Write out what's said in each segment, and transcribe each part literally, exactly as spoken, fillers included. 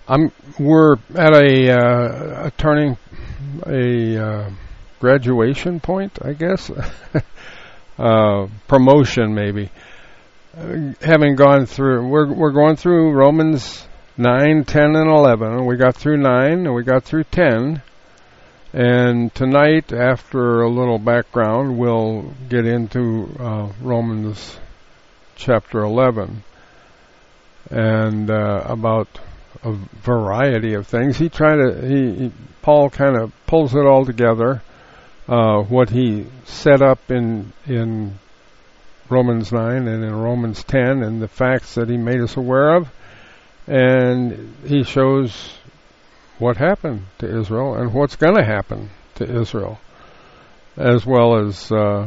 I'm. We're at a, uh, a turning, a uh, graduation point, I guess. uh, promotion, maybe. Uh, having gone through, we're we're going through Romans nine, ten, and eleven. We got through nine, and we got through ten. And tonight, after a little background, we'll get into uh, Romans chapter eleven, and uh, about a variety of things. He tried to, he, he Paul kind of pulls it all together, uh, what he set up in in Romans nine and in Romans ten, and the facts that he made us aware of, and he shows what happened to Israel and what's going to happen to Israel, as well as uh,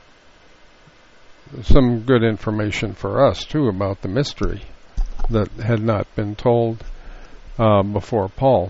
some good information for us too about the mystery that had not been told uh, before Paul.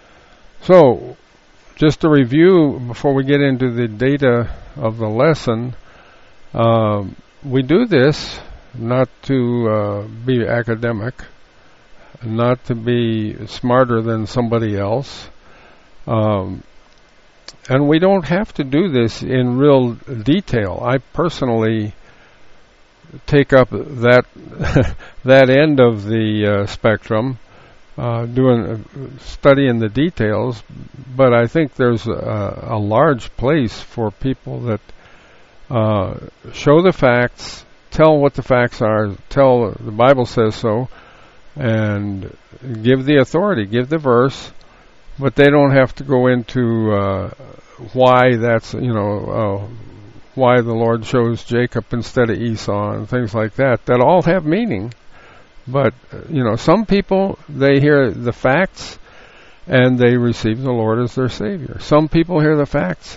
So, just to review before we get into the data of the lesson, uh, we do this not to uh, be academic, not to be smarter than somebody else, um, and we don't have to do this in real detail. I personally take up that that end of the uh, spectrum, uh, doing uh, studying the details. But I think there's a, a large place for people that uh, show the facts, tell what the facts are, tell the Bible says so, and give the authority, give the verse, but they don't have to go into uh, why that's, you know, uh, why the Lord chose Jacob instead of Esau and things like that. That all have meaning. But, you know, some people, they hear the facts and they receive the Lord as their Savior. Some people hear the facts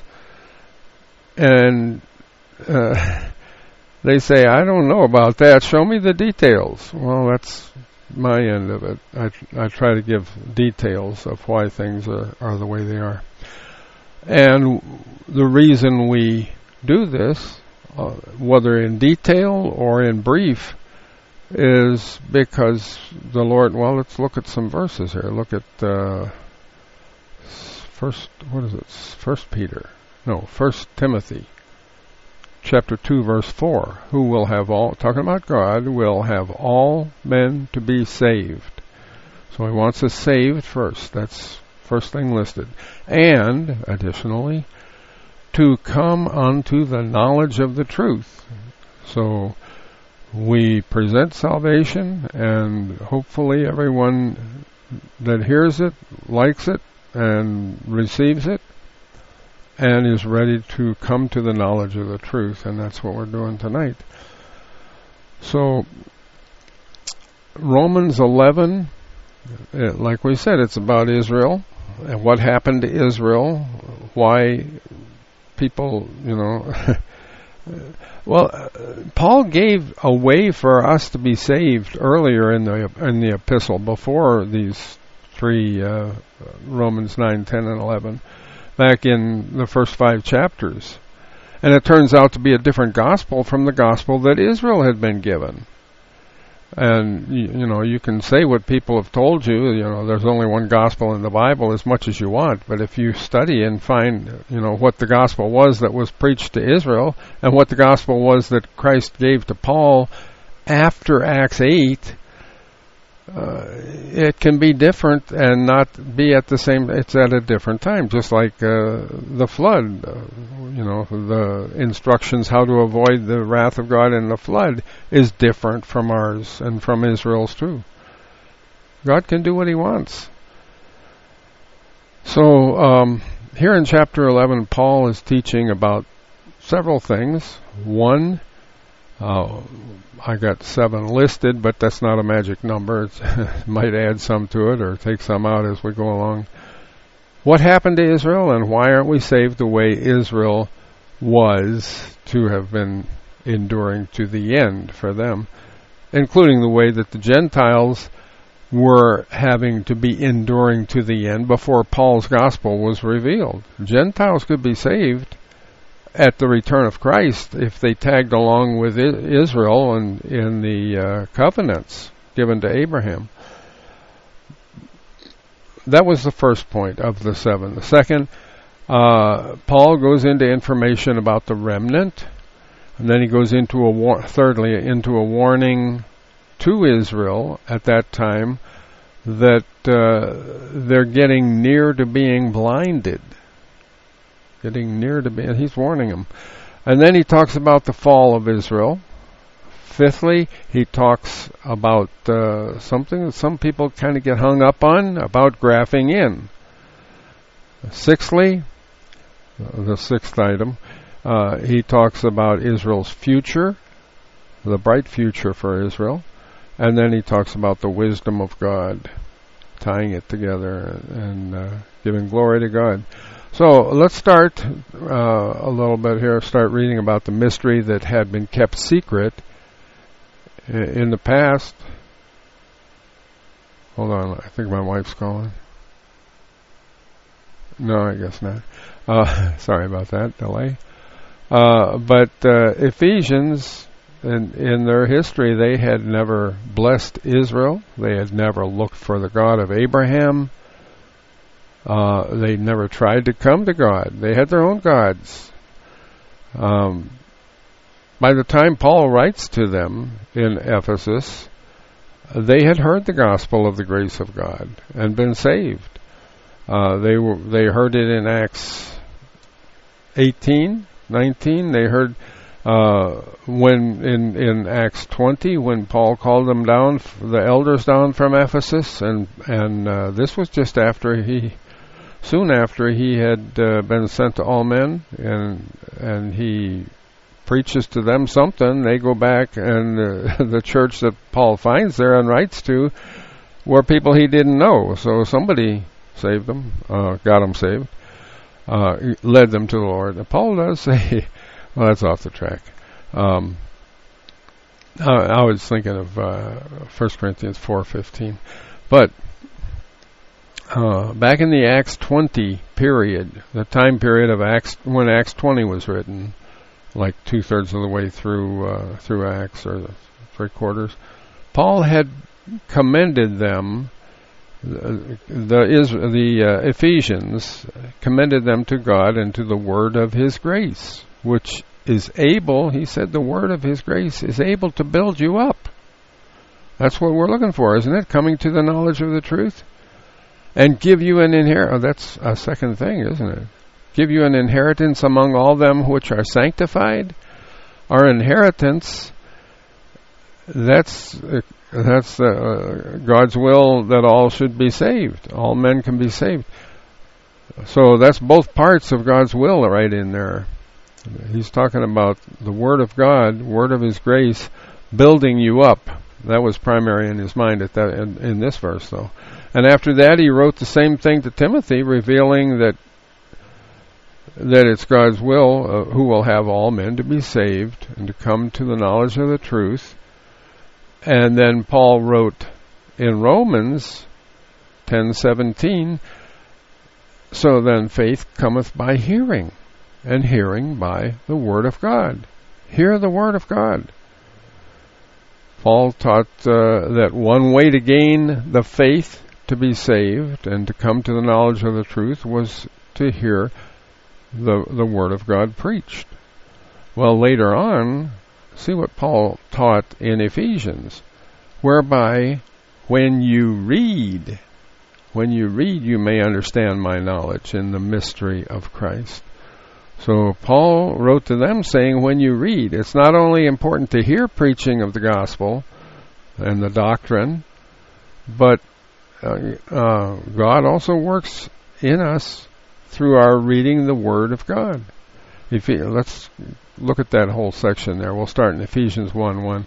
and uh, they say, I don't know about that. Show me the details. Well, that's my end of it. I, I try to give details of why things are, are the way they are. And the reason we do this, uh, whether in detail or in brief, is because the Lord, well, let's look at some verses here. Look at uh, first, what is it? First Peter. No, First Timothy. Chapter two, verse four. Who will have all, talking about God, will have all men to be saved. So he wants us saved first. That's first thing listed. And, additionally, to come unto the knowledge of the truth. So we present salvation, and hopefully everyone that hears it, likes it, and receives it, and is ready to come to the knowledge of the truth, and that's what we're doing tonight. So, Romans eleven, it, like we said, it's about Israel, and what happened to Israel, why people, you know, well, uh, Paul gave a way for us to be saved earlier in the in the epistle, before these three, uh, Romans nine, ten, and eleven. Back in the first five chapters. And it turns out to be a different gospel from the gospel that Israel had been given. And, you, you know, you can say what people have told you, you know, there's only one gospel in the Bible as much as you want, but if you study and find, you know, what the gospel was that was preached to Israel, and what the gospel was that Christ gave to Paul after Acts eight, Uh, it can be different and not be at the same, it's at a different time, just like uh, the flood, uh, you know, the instructions how to avoid the wrath of God in the flood is different from ours and from Israel's too. God can do what he wants. So um, here in chapter eleven, Paul is teaching about several things. One, uh, I got seven listed, but that's not a magic number. It might add some to it or take some out as we go along. What happened to Israel, and why aren't we saved the way Israel was to have been enduring to the end for them, including the way that the Gentiles were having to be enduring to the end before Paul's gospel was revealed. Gentiles could be saved at the return of Christ if they tagged along with Israel and in the uh, covenants given to Abraham. that was the first point of the seven. The second, uh, Paul goes into information about the remnant, and then he goes into a war- thirdly into a warning to Israel at that time that uh, they're getting near to being blinded. Getting near to being, he's warning them. And then he talks about the fall of Israel. Fifthly, he talks about uh, something that some people kind of get hung up on, about graphing in. Sixthly, the sixth item, uh, he talks about Israel's future, the bright future for Israel. And then he talks about the wisdom of God, tying it together and uh, giving glory to God. So let's start uh, a little bit here, start reading about the mystery that had been kept secret in the past. Hold on, I think my wife's calling. No, I guess not. Uh, sorry about that delay. Uh, but uh, Ephesians, in, in their history, they had never blessed Israel. They had never looked for the God of Abraham. Uh, they never tried to come to God. They had their own gods. Um, by the time Paul writes to them in Ephesus, they had heard the gospel of the grace of God and been saved. Uh, they were they heard it in Acts eighteen, nineteen. They heard uh, when in in Acts twenty, when Paul called them down, the elders down from Ephesus, and and uh, this was just after he. Soon after he had uh, been sent to all men, and and he preaches to them something, they go back, and uh, the church that Paul finds there and writes to were people he didn't know. So somebody saved them, uh, got them saved, uh, led them to the Lord. And Paul does say, well, that's off the track. Um, I, I was thinking of uh, First Corinthians four fifteen, but. Uh, back in the Acts twenty period, the time period of Acts when Acts twenty was written, like two thirds of the way through uh, through Acts, or the three quarters, Paul had commended them, the the, is, the uh, Ephesians commended them to God and to the word of His grace, which is able, he said, the word of His grace is able to build you up. That's what we're looking for, isn't it? Coming to the knowledge of the truth. And give you an inheritance. Oh, that's a second thing, isn't it? Give you an inheritance among all them which are sanctified. Our inheritance, that's uh, that's uh, God's will that all should be saved. All men can be saved. So that's both parts of God's will right in there. He's talking about the Word of God, Word of His grace, building you up. That was primary in his mind at that in, in this verse, though. And after that, he wrote the same thing to Timothy, revealing that that it's God's will uh, who will have all men to be saved and to come to the knowledge of the truth. And then Paul wrote in Romans ten seventeen, so then faith cometh by hearing, and hearing by the word of God. Hear the word of God. Paul taught uh, that one way to gain the faith to be saved and to come to the knowledge of the truth was to hear the the word of God preached. Well, later on, see what Paul taught in Ephesians, whereby when you read, when you read, you may understand my knowledge in the mystery of Christ. So Paul wrote to them saying, when you read, it's not only important to hear preaching of the gospel and the doctrine, but Uh, uh, God also works in us through our reading the Word of God. If you, let's look at that whole section there. We'll start in Ephesians one one.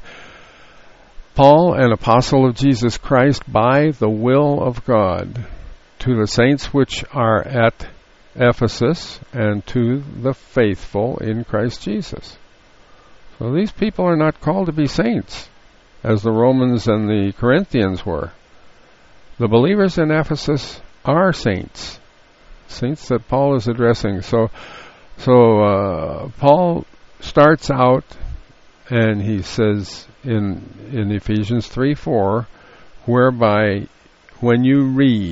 Paul, an apostle of Jesus Christ, by the will of God, to the saints which are at Ephesus, and to the faithful in Christ Jesus. So these people are not called to be saints, as the Romans and the Corinthians were. The believers in Ephesus are saints, saints that Paul is addressing. So, so uh, Paul starts out, and he says in in Ephesians three four, whereby when you read,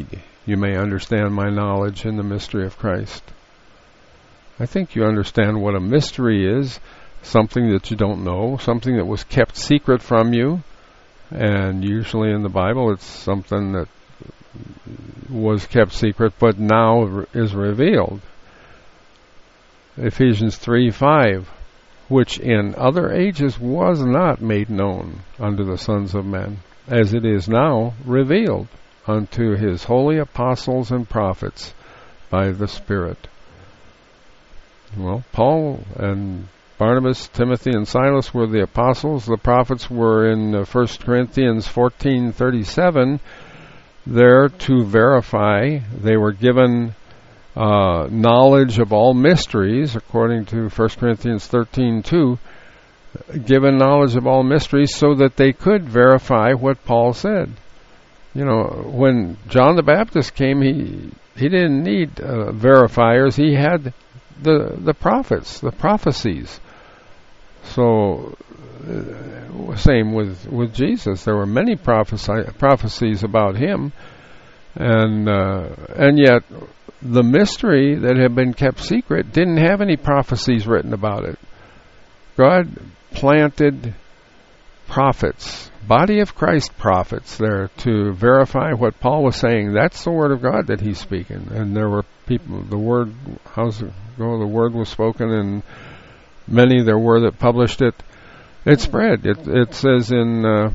you may understand my knowledge in the mystery of Christ. I think you understand what a mystery is, something that you don't know, something that was kept secret from you, and usually in the Bible it's something that was kept secret but now is revealed. Ephesians three five, which in other ages was not made known unto the sons of men, as it is now revealed unto his holy apostles and prophets by the Spirit. Well, Paul and Barnabas, Timothy, and Silas were the apostles. The prophets were in uh, First Corinthians fourteen thirty-seven there to verify. They were given uh, knowledge of all mysteries, according to First Corinthians thirteen two, given knowledge of all mysteries so that they could verify what Paul said. You know, when John the Baptist came, he he didn't need uh, verifiers. He had the the prophets, the prophecies. So, uh, same with with Jesus. There were many prophesi- prophecies about him, and uh, and yet the mystery that had been kept secret didn't have any prophecies written about it. God planted prophets, body of Christ prophets there to verify what Paul was saying. That's the word of God that he's speaking. And there were people, the word, how's it go? The word was spoken, and many there were that published it. It spread. It, it says in, uh,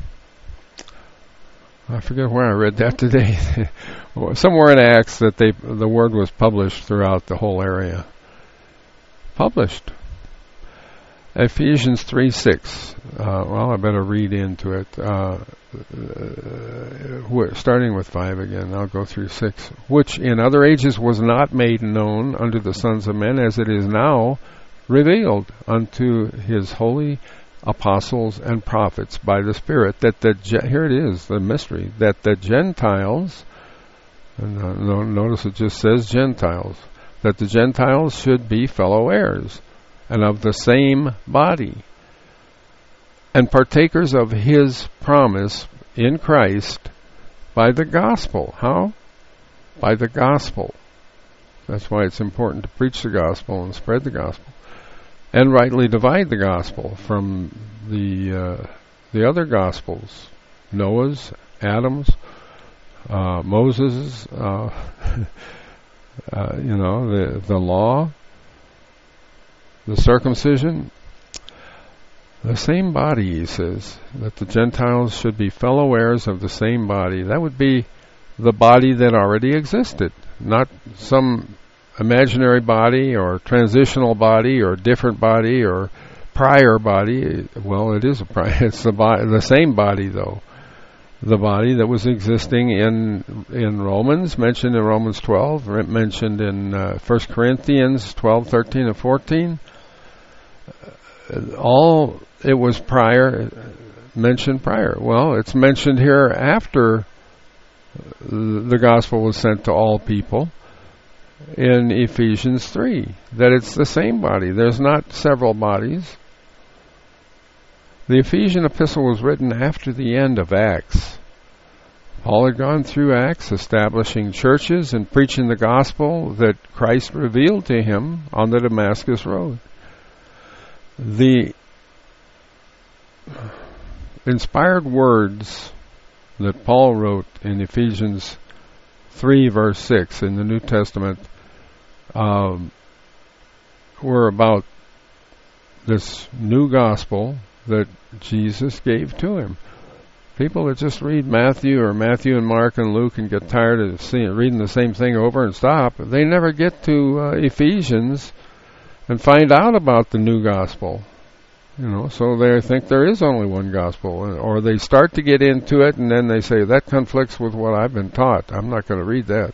I forget where I read that today, somewhere in Acts that they the word was published throughout the whole area. Published. Ephesians three six. Uh, well, I better read into it. Uh, uh, starting with five again, I'll go through six. Which in other ages was not made known unto the sons of men, as it is now revealed unto his holy apostles and prophets by the Spirit. That the ge- here it is, the mystery, that the Gentiles, and uh, no, notice it just says Gentiles, that the Gentiles should be fellow heirs, and of the same body, and partakers of his promise in Christ by the gospel. How? By the gospel. That's why it's important to preach the gospel and spread the gospel, and rightly divide the gospel from the uh, the other gospels, Noah's, Adam's, uh, Moses', uh, uh, you know, the the law, the circumcision, the same body, he says, that the Gentiles should be fellow heirs of the same body. That would be the body that already existed, not some imaginary body or transitional body or different body or prior body. Well, it is a prior. It's the body, the same body, though. The body that was existing in in Romans, mentioned in Romans twelve, mentioned in uh, First Corinthians twelve, thirteen, and fourteen. All it was prior, mentioned prior. Well, it's mentioned here after the gospel was sent to all people in Ephesians three, that it's the same body. There's not several bodies. The Ephesian epistle was written after the end of Acts. Paul had gone through Acts, establishing churches and preaching the gospel that Christ revealed to him on the Damascus Road. The inspired words that Paul wrote in Ephesians three verse six in the New Testament um, were about this new gospel that Jesus gave to him. People that just read Matthew or Matthew and Mark and Luke and get tired of seeing, reading the same thing over and stop, they never get to uh, Ephesians and find out about the new gospel. You know, so they think there is only one gospel, or they start to get into it and then they say, that conflicts with what I've been taught. I'm not going to read that.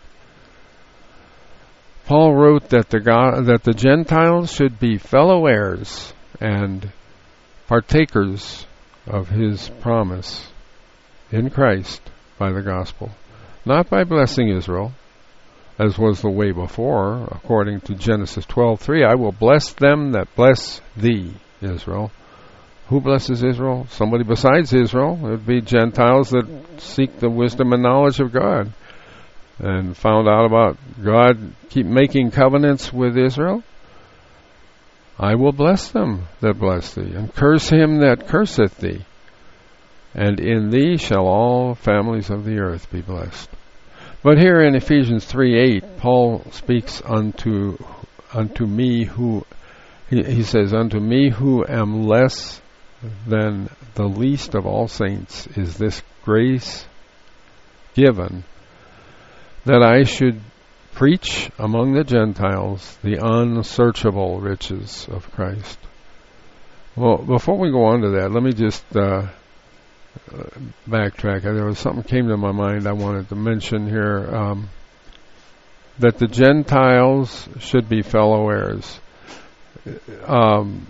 Paul wrote that the go- that the Gentiles should be fellow heirs and partakers of his promise in Christ by the gospel, not by blessing Israel, as was the way before, according to Genesis twelve three. I will bless them that bless thee, Israel. Who blesses Israel? Somebody besides Israel. It would be Gentiles that seek the wisdom and knowledge of God. and found out about God keep making covenants with Israel, I will bless them that bless thee, and curse him that curseth thee. And in thee shall all families of the earth be blessed. But here in Ephesians three eight, Paul speaks unto unto me who, he, he says, unto me who am less than the least of all saints is this grace given, that I should preach among the Gentiles the unsearchable riches of Christ. Well, before we go on to that, let me just uh, backtrack. There was something came to my mind I wanted to mention here, um, that the Gentiles should be fellow heirs. Um,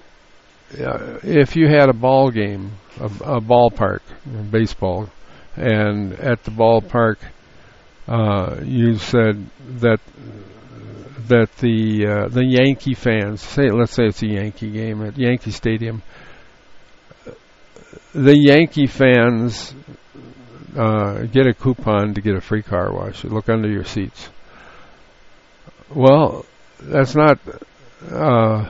if you had a ball game, a, a ballpark, baseball, and at the ballpark uh, you said that that the uh, the Yankee fans, say let's say it's a Yankee game at Yankee Stadium, the Yankee fans uh, get a coupon to get a free car wash. Look under your seats. Well, that's not. Uh,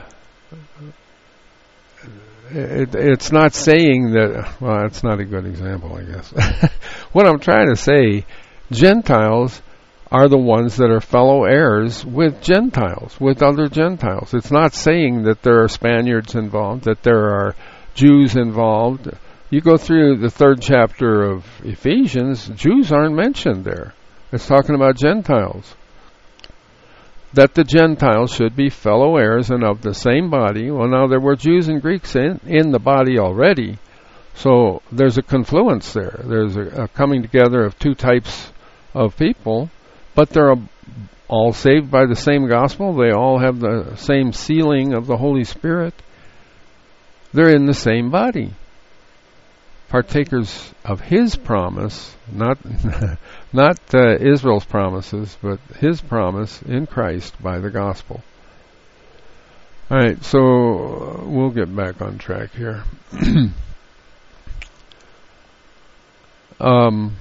it, it's not saying that. Well, it's not a good example, I guess. What I'm trying to say, Gentiles are the ones that are fellow heirs with Gentiles, with other Gentiles. It's not saying that there are Spaniards involved, that there are Jews involved. You go through the third chapter of Ephesians, Jews aren't mentioned there. It's talking about Gentiles. That the Gentiles should be fellow heirs and of the same body. Well, now there were Jews and Greeks in, in the body already, so there's a confluence there. There's a, a coming together of two types of people, but they're a, all saved by the same gospel. They all have the same sealing of the Holy Spirit. They're in the same body. Partakers of His promise, not not uh, Israel's promises, but His promise in Christ by the gospel. All right, so uh, we'll get back on track here. um,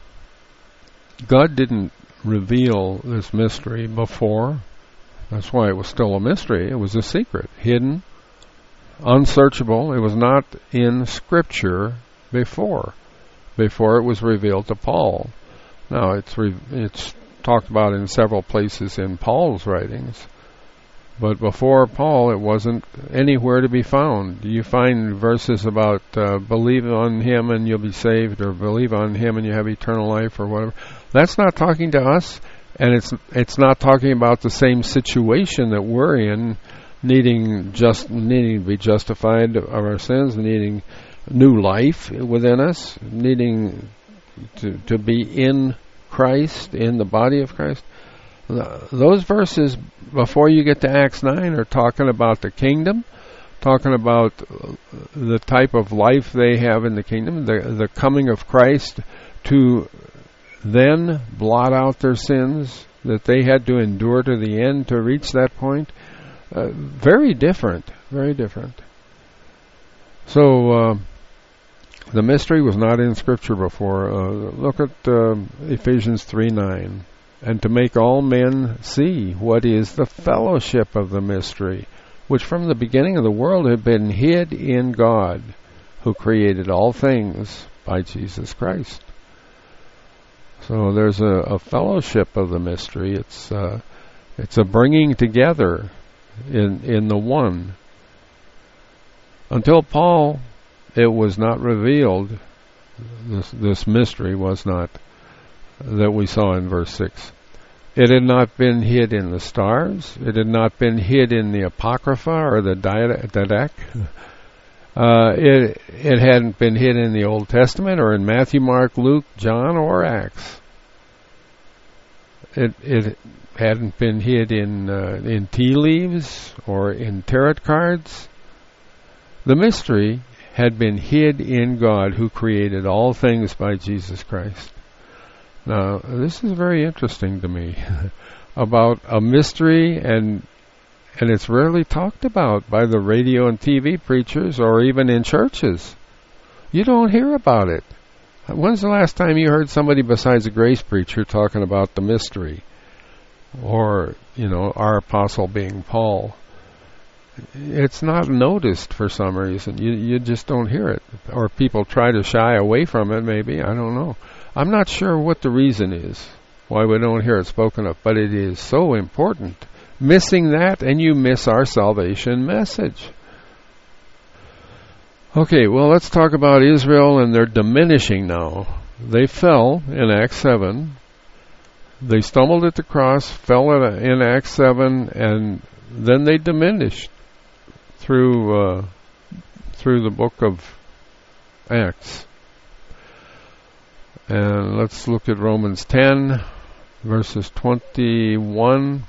God didn't reveal this mystery before. That's why it was still a mystery. It was a secret, hidden, unsearchable. It was not in Scripture before, before it was revealed to Paul. Now, it's re- it's talked about in several places in Paul's writings, but before Paul, it wasn't anywhere to be found. You find verses about uh, believe on Him and you'll be saved, or believe on Him and you have eternal life, or whatever. That's not talking to us, and it's it's not talking about the same situation that we're in, needing just needing to be justified of our sins, needing new life within us, needing to to be in Christ, in the body of Christ. Those verses before you get to Acts nine are talking about the kingdom, talking about the type of life they have in the kingdom, the the coming of Christ to then blot out their sins that they had to endure to the end to reach that point. Uh, very different, very different. So uh, the mystery was not in Scripture before. Uh, look at uh, Ephesians three nine. And to make all men see what is the fellowship of the mystery, which from the beginning of the world had been hid in God, who created all things by Jesus Christ. So there's a, a fellowship of the mystery. It's uh, it's a bringing together in in the one. Until Paul, it was not revealed. This this mystery was not, that we saw in verse six. It had not been hid in the stars. It had not been hid in the Apocrypha or the Didache. Uh, it it hadn't been hid in the Old Testament or in Matthew, Mark, Luke, John, or Acts. It it hadn't been hid in uh, in tea leaves or in tarot cards. The mystery had been hid in God, who created all things by Jesus Christ. Now, this is very interesting to me about a mystery, and and it's rarely talked about by the radio and T V preachers or even in churches. You don't hear about it. When's the last time you heard somebody besides a grace preacher talking about the mystery? Or, you know, our apostle being Paul? It's not noticed for some reason. You you just don't hear it. Or people try to shy away from it, maybe. I don't know. I'm not sure what the reason is why we don't hear it spoken of, but it is so important. Missing that, and you miss our salvation message. Okay, well, let's talk about Israel, and they're diminishing now. They fell in Acts seven. They stumbled at the cross, fell in Acts seven, and then they diminished through uh, through the book of Acts. And let's look at Romans ten, verses twenty-one.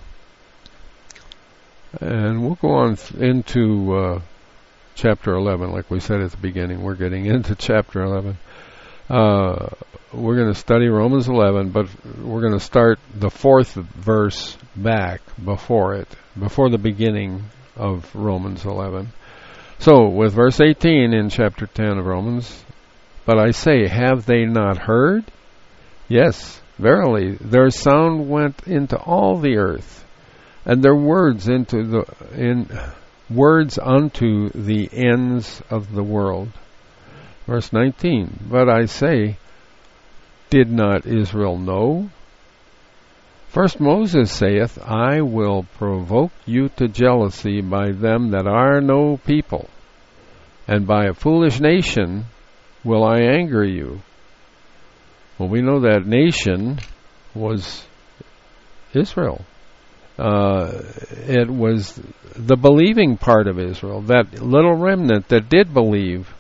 And we'll go on th- into uh, chapter eleven, like we said at the beginning. We're getting into chapter eleven. Uh, we're going to study Romans eleven, but we're going to start the fourth verse back before it, before the beginning of Romans eleven. So, with verse eighteen in chapter ten of Romans, but I say, have they not heard? Yes, verily, their sound went into all the earth, and their words into the in words unto the ends of the world. Verse nineteen, but I say, did not Israel know? First Moses saith, I will provoke you to jealousy by them that are no people, and by a foolish nation will I anger you. Well, we know that nation was Israel. Uh, it was the believing part of Israel, that little remnant that did believe.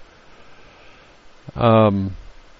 Um,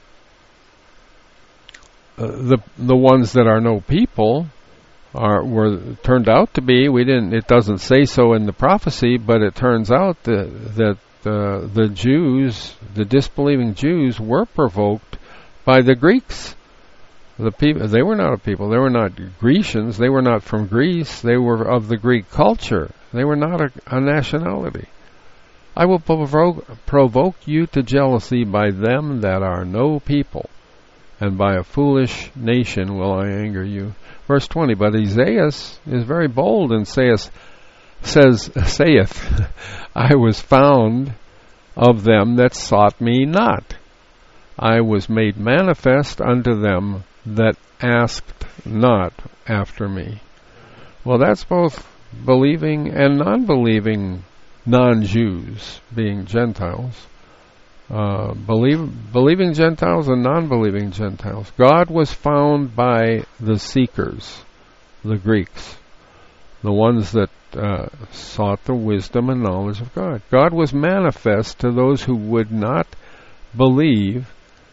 uh, the the ones that are no people are were turned out to be. We didn't. It doesn't say so in the prophecy, but it turns out that that uh, the Jews, the disbelieving Jews, were provoked by the Greeks. The people, they were not a people. They were not Grecians. They were not from Greece. They were of the Greek culture. They were not a, a nationality. I will provoke, provoke you to jealousy by them that are no people, and by a foolish nation will I anger you. Verse twenty, but Isaiah is very bold and saith, says, saith, I was found of them that sought me not. I was made manifest unto them that asked not after me. Well, that's both believing and non-believing non-Jews, being Gentiles. Uh, believe, believing Gentiles and non-believing Gentiles. God was found by the seekers, the Greeks, the ones that uh, sought the wisdom and knowledge of God. God was manifest to those who would not believe.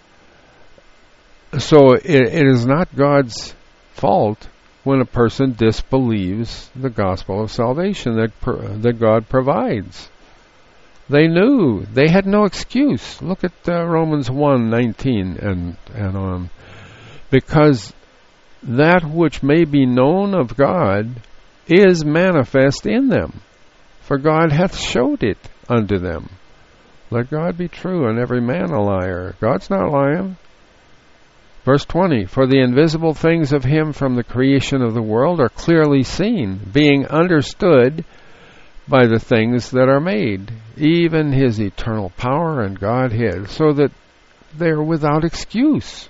So it, it is not God's fault when a person disbelieves the gospel of salvation that per, that God provides. They knew. They had no excuse. Look at uh, Romans one nineteen and, and on. Because that which may be known of God is manifest in them, for God hath showed it unto them. Let God be true and every man a liar. God's not lying. Verse twenty, for the invisible things of him from the creation of the world are clearly seen, being understood by the things that are made, even his eternal power and Godhead, so that they are without excuse.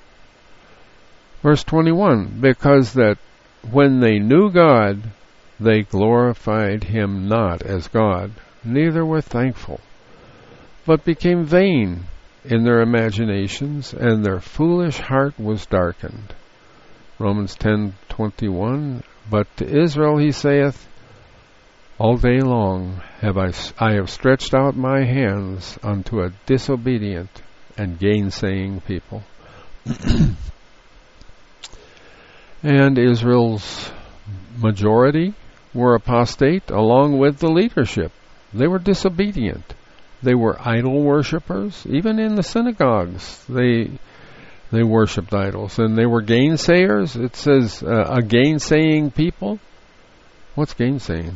Verse twenty-one, because that when they knew God, they glorified him not as God, neither were thankful, but became vain in their imaginations, and their foolish heart was darkened. Romans ten twenty-one, but to Israel he saith, all day long have I, I have stretched out my hands unto a disobedient and gainsaying people. And Israel's majority were apostate along with the leadership. They were disobedient. They were idol worshippers. Even in the synagogues, they they worshipped idols. And they were gainsayers. It says uh, a gainsaying people. What's gainsaying?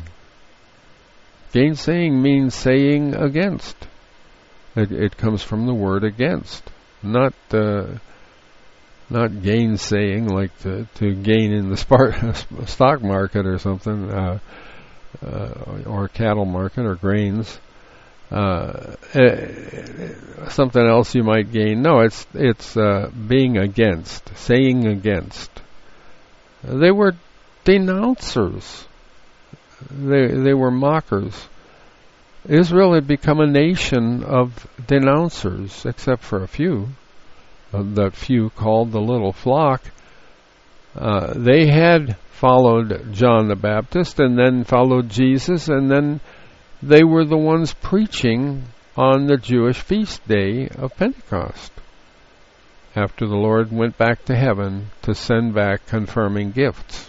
Gainsaying means saying against. It, it comes from the word against. not uh, not gainsaying, like to, to gain in the spar- stock market or something, uh, uh, or cattle market or grains. Uh, uh, something else you might gain. No, it's it's uh, being against, saying against. They were denouncers. They they were mockers. Israel had become a nation of denouncers, except for a few. Uh, that few called the little flock. Uh, they had followed John the Baptist, and then followed Jesus, and then they were the ones preaching on the Jewish feast day of Pentecost, after the Lord went back to heaven to send back confirming gifts.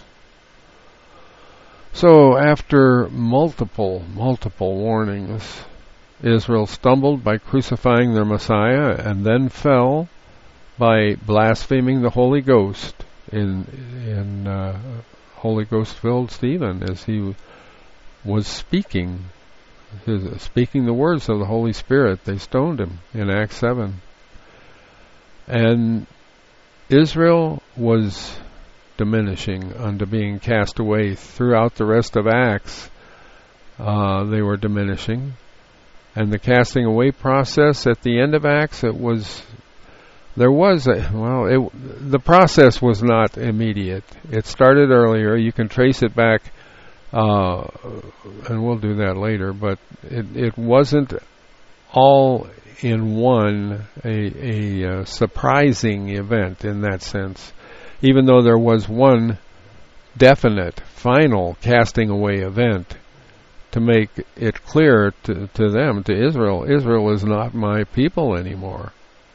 So after multiple, multiple warnings, Israel stumbled by crucifying their Messiah, and then fell by blaspheming the Holy Ghost in in uh, Holy Ghost-filled Stephen as he was speaking. His, speaking the words of the Holy Spirit. They stoned him in Acts seven. And Israel was diminishing unto being cast away. Throughout the rest of Acts, uh, they were diminishing. And the casting away process at the end of Acts, it was, there was a, well, it, the process was not immediate. It started earlier. You can trace it back, Uh, and we'll do that later, but it, it wasn't all in one a, a uh, surprising event in that sense, even though there was one definite, final casting away event to make it clear to, to them, to Israel, Israel is not my people anymore.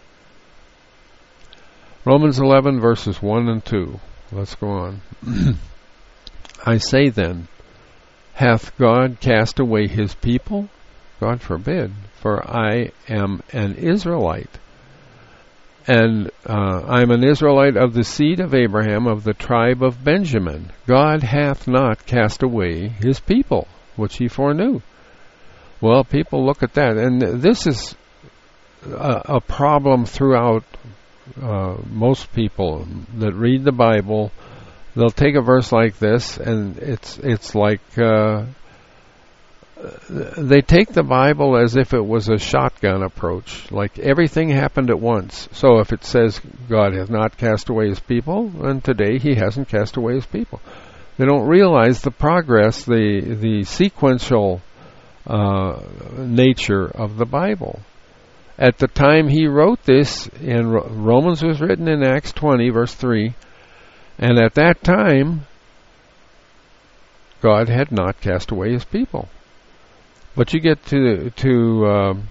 Romans eleven, verses one and two. Let's go on. I say then, hath God cast away his people? God forbid, for I am an Israelite. And uh, I am an Israelite of the seed of Abraham, of the tribe of Benjamin. God hath not cast away his people, which he foreknew. Well, people look at that, and this is a, a problem throughout uh, most people that read the Bible. They'll take a verse like this, and it's it's like uh, they take the Bible as if it was a shotgun approach, like everything happened at once. So if it says God has not cast away his people, then today he hasn't cast away his people. They don't realize the progress, the the sequential uh, nature of the Bible. At the time he wrote this, in Romans was written in Acts twenty, verse three, and at that time, God had not cast away his people. But you get to to um,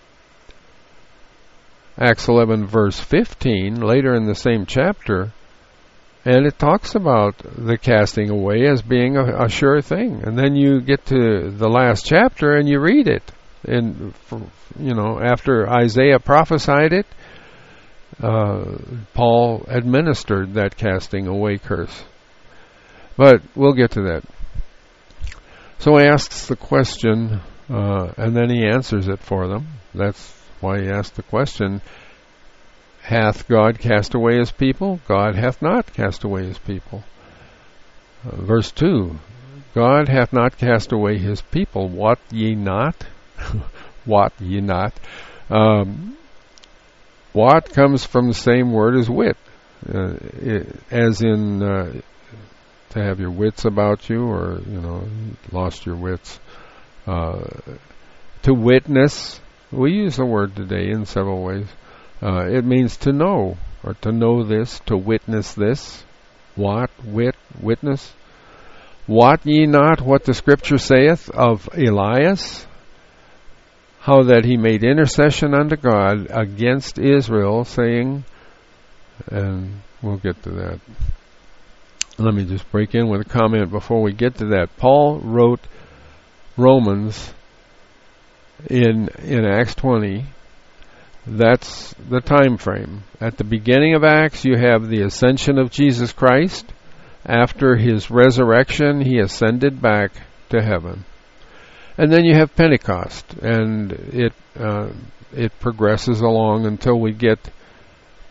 Acts eleven, verse fifteen, later in the same chapter, and it talks about the casting away as being a, a sure thing. And then you get to the last chapter and you read it, and you know, after Isaiah prophesied it, uh, Paul administered that casting away curse. But we'll get to that. So he asks the question, uh, and then he answers it for them. That's why he asked the question, hath God cast away his people? God hath not cast away his people. Uh, verse two, God hath not cast away his people. Wot ye not? Wot ye not? Um, wot comes from the same word as wit, uh, it, as in uh, to have your wits about you, or, you know, lost your wits. Uh, to witness, we use the word today in several ways. Uh, it means to know, or to know this, to witness this. What? Wit? Witness? Wot ye not what the Scripture saith of Elias? How that he made intercession unto God against Israel, saying, and we'll get to that. Let me just break in with a comment before we get to that. Paul wrote Romans in in Acts twenty. That's the time frame. At the beginning of Acts, you have the ascension of Jesus Christ. After his resurrection, he ascended back to heaven. And then you have Pentecost, and it uh, it progresses along until we get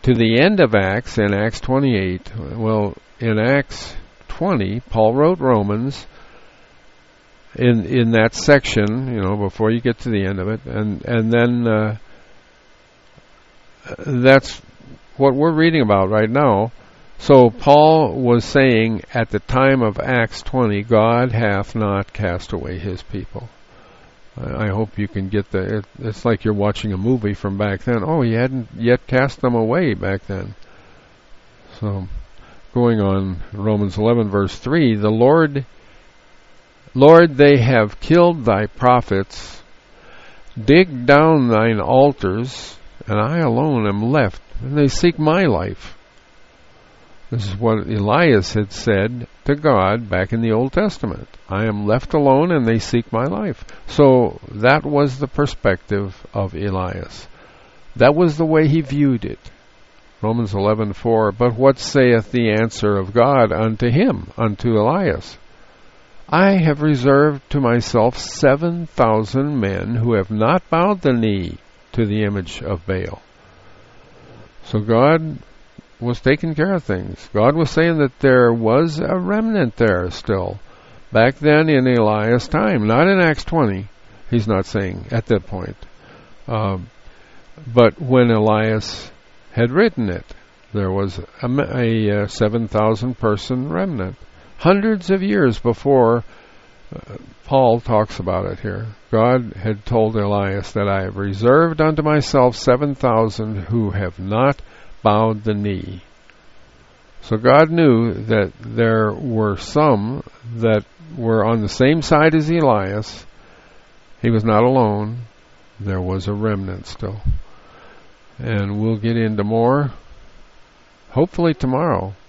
to the end of Acts, in Acts twenty-eight, well, in Acts twenty, Paul wrote Romans in in that section, you know, before you get to the end of it, and and then uh, that's what we're reading about right now. So Paul was saying at the time of Acts twenty, God hath not cast away his people. I hope you can get the, it, it's like you're watching a movie from back then. Oh, he hadn't yet cast them away back then. So, going on, Romans eleven verse three, the Lord, Lord, they have killed thy prophets, dig down thine altars, and I alone am left, and they seek my life. This is what Elias had said to God back in the Old Testament. I am left alone and they seek my life. So that was the perspective of Elias. That was the way he viewed it. Romans eleven four, but what saith the answer of God unto him, unto Elias? I have reserved to myself seven thousand men who have not bowed the knee to the image of Baal. So God was taking care of things. God was saying that there was a remnant there still. Back then in Elias' time, not in Acts twenty, he's not saying at that point. Um, but when Elias had written it, there was a, a, a seven thousand person remnant. Hundreds of years before uh, Paul talks about it here. God had told Elias that I have reserved unto myself seven thousand who have not bowed the knee. So God knew that there were some that were on the same side as Elias. He was not alone. There was a remnant still. And we'll get into more, hopefully tomorrow.